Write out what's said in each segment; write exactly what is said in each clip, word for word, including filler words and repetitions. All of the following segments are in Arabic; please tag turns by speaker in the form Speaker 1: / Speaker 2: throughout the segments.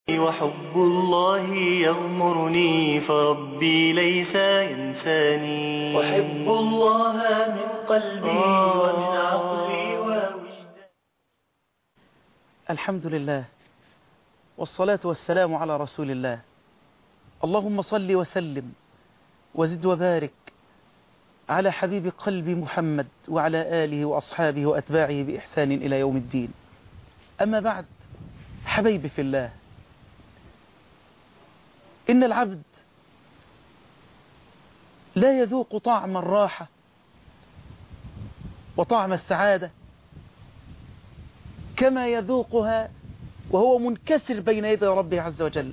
Speaker 1: وحب الله يغمرني فربي ليس ينساني. أحب الله من قلبي ومن عقلي ووجداني.
Speaker 2: الحمد لله والصلاة والسلام على رسول الله. اللهم صل وسلم وزد وبارك على حبيب قلبي محمد وعلى آله وأصحابه وأتباعه بإحسان إلى يوم الدين. أما بعد، حبيبي في الله، إن العبد لا يذوق طعم الراحة وطعم السعادة كما يذوقها وهو منكسر بين يدي ربه عز وجل.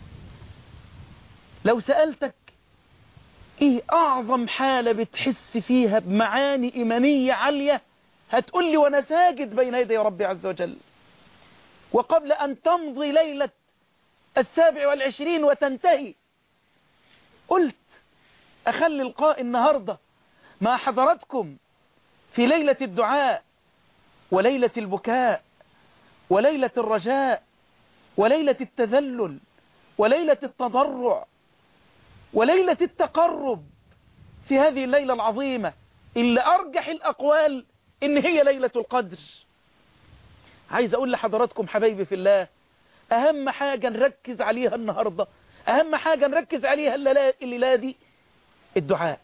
Speaker 2: لو سألتك إيه أعظم حالة بتحس فيها بمعاني إيمانية عالية، هتقول لي وأنا ساجد بين يدي ربي عز وجل، وقبل أن تمضي ليلة السابع والعشرين وتنتهي. قلت أخلي لقاء النهاردة مع حضراتكم في ليلة الدعاء وليلة البكاء وليلة الرجاء وليلة التذلل وليلة التضرع وليلة التقرب في هذه الليلة العظيمة اللي أرجح الأقوال إن هي ليلة القدر. عايز أقول لحضراتكم حبايبي في الله، أهم حاجة نركز عليها النهاردة، أهم حاجة نركز عليها الليلة دي الدعاء.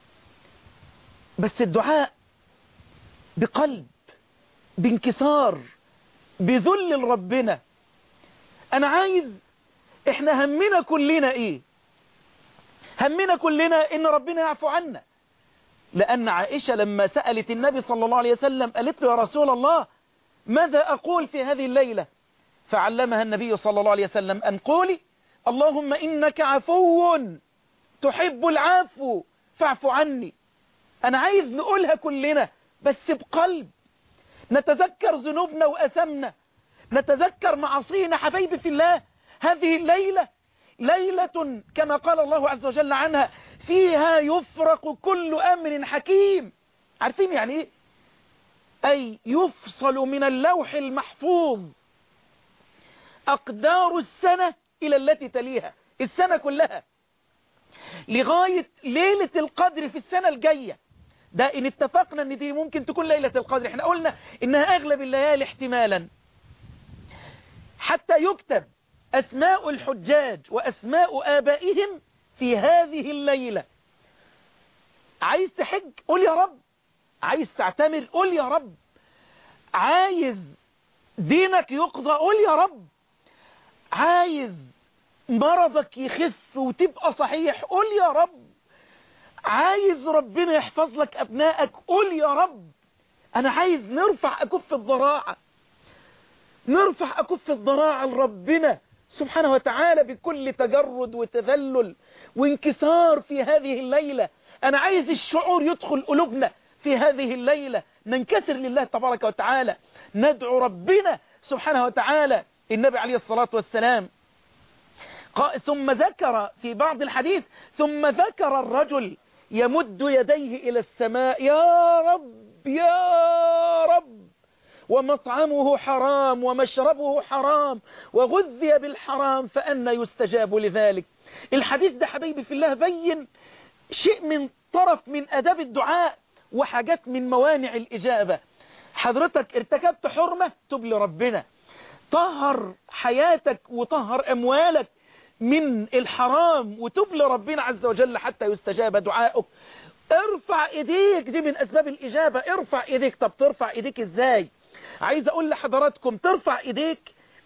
Speaker 2: بس الدعاء بقلب، بانكسار، بذل لربنا. أنا عايز، إحنا همنا كلنا إيه؟ همنا كلنا إن ربنا يعفو عنا. لأن عائشة لما سألت النبي صلى الله عليه وسلم قالت له: يا رسول الله، ماذا أقول في هذه الليلة؟ فعلمها النبي صلى الله عليه وسلم أن قولي: اللهم إنك عفو تحب العفو فاعف عني. أنا عايز نقولها كلنا بس بقلب، نتذكر ذنوبنا وأثمنا، نتذكر معاصينا. حبايبي في الله، هذه الليلة ليلة كما قال الله عز وجل عنها: فيها يفرق كل أمر حكيم. عارفين يعني إيه؟ أي يفصل من اللوح المحفوظ أقدار السنة إلى التي تليها، السنة كلها لغاية ليلة القدر في السنة الجاية. ده إن اتفقنا أن دي ممكن تكون ليلة القدر. احنا قلنا إنها أغلب الليالي احتمالا، حتى يكتب أسماء الحجاج وأسماء آبائهم في هذه الليلة. عايز تحج قول يا رب، عايز تعتمر قول يا رب، عايز دينك يقضى قول يا رب، عايز مرضك يخف وتبقى صحيح قول يا رب، عايز ربنا يحفظ لك أبنائك قول يا رب. أنا عايز نرفع أكف الضراعة، نرفع أكف الضراعة لربنا سبحانه وتعالى بكل تجرد وتذلل وانكسار في هذه الليلة. أنا عايز الشعور يدخل قلوبنا في هذه الليلة، ننكسر لله تبارك وتعالى، ندعو ربنا سبحانه وتعالى. النبي عليه الصلاة والسلام ثم ذكر في بعض الحديث: ثم ذكر الرجل يمد يديه إلى السماء: يا رب يا رب، ومطعمه حرام ومشربه حرام وغذي بالحرام فأنى يستجاب لذلك. الحديث ده حبيبي في الله بين شيء من طرف من أداب الدعاء وحاجات من موانع الإجابة. حضرتك ارتكبت حرمة، تب لربنا، طهر حياتك وطهر أموالك من الحرام وتب لربنا عز وجل حتى يستجاب دعائك. ارفع ايديك، دي من أسباب الإجابة. ارفع ايديك. طب ترفع ايديك ازاي؟ عايز اقول لحضراتكم ترفع ايديك،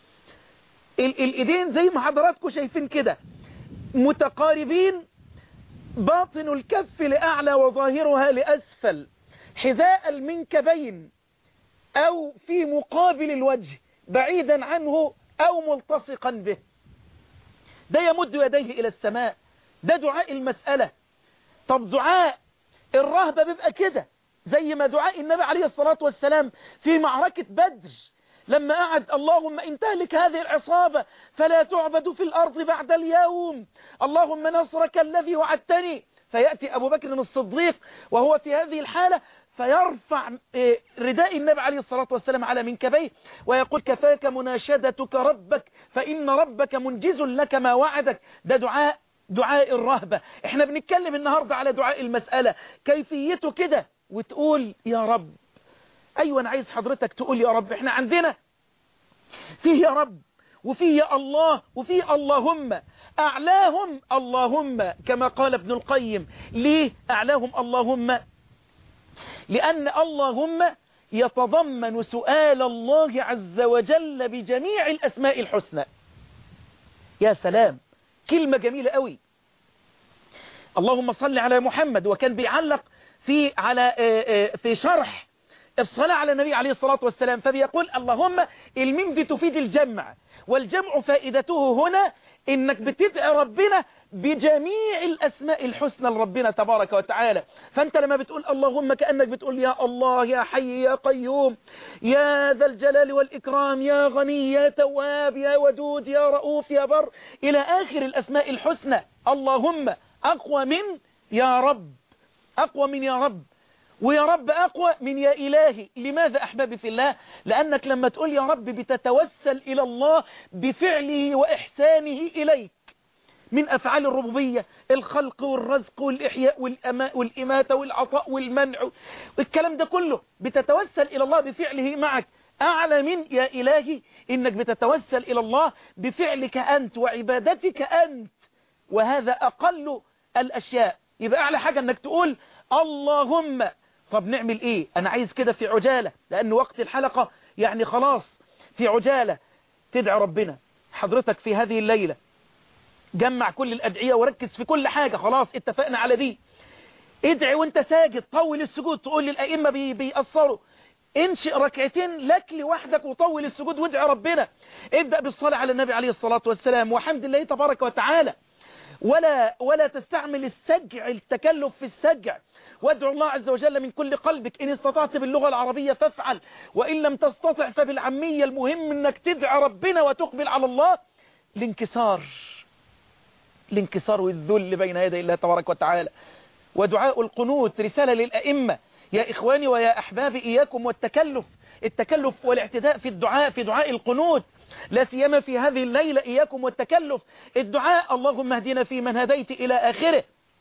Speaker 2: ال الايدين زي ما حضراتكم شايفين كده متقاربين، باطن الكف لأعلى وظاهرها لأسفل، حذاء المنكبين أو في مقابل الوجه بعيدا عنه أو ملتصقا به. ده يمد يديه إلى السماء، ده دعاء المسألة. طب دعاء الرهبة بيبقى كده، زي ما دعاء النبي عليه الصلاة والسلام في معركة بدر لما قعد: اللهم إن تهلك هذه العصابة فلا تعبد في الأرض بعد اليوم، اللهم نصرك الذي وعدتني. فيأتي أبو بكر الصديق وهو في هذه الحالة فيرفع رداء النبي عليه الصلاة والسلام على منكبيه ويقول كفاك مناشدتك ربك فإن ربك منجز لك ما وعدك. ده دعاء دعاء الرهبة. احنا بنتكلم النهاردة على دعاء المسألة كيفيته كده، وتقول يا رب. ايوه انا عايز حضرتك تقول يا رب. احنا عندنا فيه يا رب وفيه يا الله وفيه اللهم. اعلاهم اللهم كما قال ابن القيم. ليه اعلاهم اللهم؟ لان اللهم يتضمن سؤال الله عز وجل بجميع الاسماء الحسنى. يا سلام، كلمة جميلة قوي. اللهم صل على محمد. وكان بيعلق في على في شرح الصلاة على النبي عليه الصلاة والسلام فبيقول اللهم، الميم دي تفيد الجمع، والجمع فائدته هنا انك بتدعي ربنا بجميع الاسماء الحسنى لربنا تبارك وتعالى. فانت لما بتقول اللهم كأنك بتقول يا الله يا حي يا قيوم يا ذا الجلال والإكرام يا غني يا تواب يا ودود يا رؤوف يا بر إلى آخر الأسماء الحسنى. اللهم أقوى من يا رب، أقوى من يا رب، ويا رب أقوى من يا إلهي. لماذا أحبابي في الله؟ لأنك لما تقول يا رب بتتوسل إلى الله بفعله وإحسانه إليك من أفعال الربوبية، الخلق والرزق والإحياء والإماتة والعطاء والمنع والكلام ده كله، بتتوسل إلى الله بفعله معك. أعلى من يا إلهي إنك بتتوسل إلى الله بفعلك أنت وعبادتك أنت، وهذا أقل الأشياء. يبقى أعلى حاجة إنك تقول اللهم. طب نعمل إيه؟ أنا عايز كده في عجالة لأن وقت الحلقة يعني خلاص، في عجالة تدعي ربنا. حضرتك في هذه الليلة جمع كل الأدعية وركز في كل حاجة، خلاص اتفقنا على دي. ادعي وانت ساجد، طول السجود، تقول للأئمة بي بيأثروا، انشئ ركعتين لك لوحدك وطول السجود وادعي ربنا. ابدأ بالصلاة على النبي عليه الصلاة والسلام وحمد الله تبارك وتعالى، ولا ولا تستعمل السجع، التكلف في السجع. وادعو الله عز وجل من كل قلبك. إن استطعت باللغة العربية فافعل، وإن لم تستطع فبالعامية. المهم انك تدعي ربنا وتقبل على الله. الانكسار الانكسار والذل بين يدي الله تبارك وتعالى. ودعاء القنوت رسالة للأئمة. يا إخواني ويا أحبابي إياكم والتكلف، التكلف والاعتداء في الدعاء، في دعاء القنوت، لا سيما في هذه الليلة. إياكم والتكلف. الدعاء اللهم اهدنا في من هديت إلى آخره،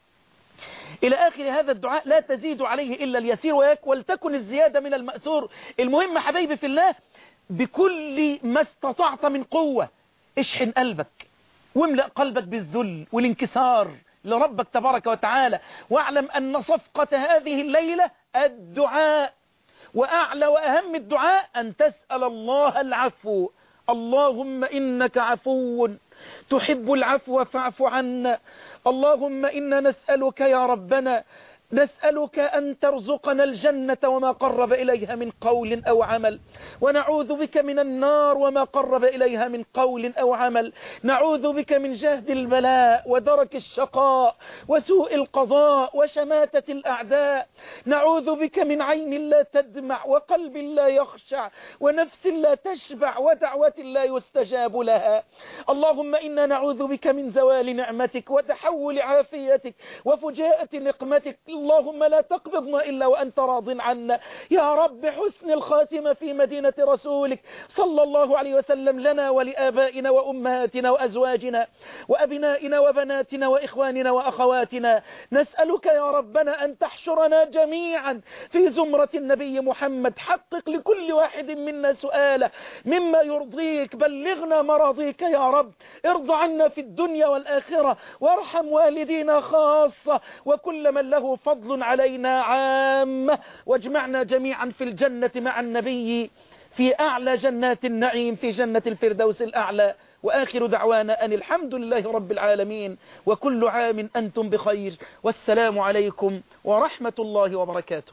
Speaker 2: إلى آخر هذا الدعاء لا تزيد عليه إلا اليسير، ولتكن الزيادة من المأثور. المهم حبيبي في الله بكل ما استطعت من قوة اشحن قلبك واملأ قلبك بالذل والانكسار لربك تبارك وتعالى. واعلم أن صفقة هذه الليلة الدعاء، وأعلى وأهم الدعاء أن تسأل الله العفو. اللهم إنك عفو تحب العفو فاعف عنا. اللهم إنا نسألك يا ربنا، نسألك أن ترزقنا الجنة وما قرب إليها من قول أو عمل، ونعوذ بك من النار وما قرب إليها من قول أو عمل. نعوذ بك من جهد البلاء ودرك الشقاء وسوء القضاء وشماتة الأعداء. نعوذ بك من عين لا تدمع وقلب لا يخشع ونفس لا تشبع ودعوة لا يستجاب لها. اللهم إنا نعوذ بك من زوال نعمتك وتحول عافيتك وفجاءة نقمتك. اللهم لا تقبضنا إلا وأنت راض عنا يا رب. حسن الخاتمة في مدينة رسولك صلى الله عليه وسلم لنا ولآبائنا وأمهاتنا وأزواجنا وأبنائنا وبناتنا وإخواننا وأخواتنا. نسألك يا ربنا أن تحشرنا جميعا في زمرة النبي محمد. حقق لكل واحد منا سؤاله مما يرضيك، بلغنا مراضيك يا رب. ارض عنا في الدنيا والآخرة، وارحم والدينا خاصة، وكل من له فضل علينا عامة، واجمعنا جميعا في الجنة مع النبي في أعلى جنات النعيم في جنة الفردوس الأعلى. وآخر دعوانا أن الحمد لله رب العالمين، وكل عام أنتم بخير، والسلام عليكم ورحمة الله وبركاته.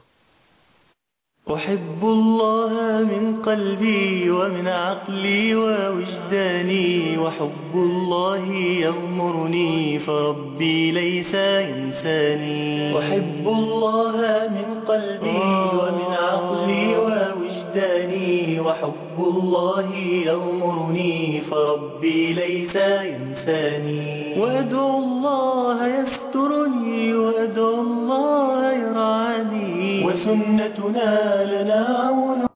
Speaker 1: أحب الله من قلبي ومن عقلي ووجداني، وحب الله يغمرني فربي ليس ينساني. أحب الله من قلبي ومن عقلي ووجداني، وحب الله يغمرني فربي ليس ينساني. وأدعو الله يسترني وأدعو الله يرعاني، وسنتنا لنا عون.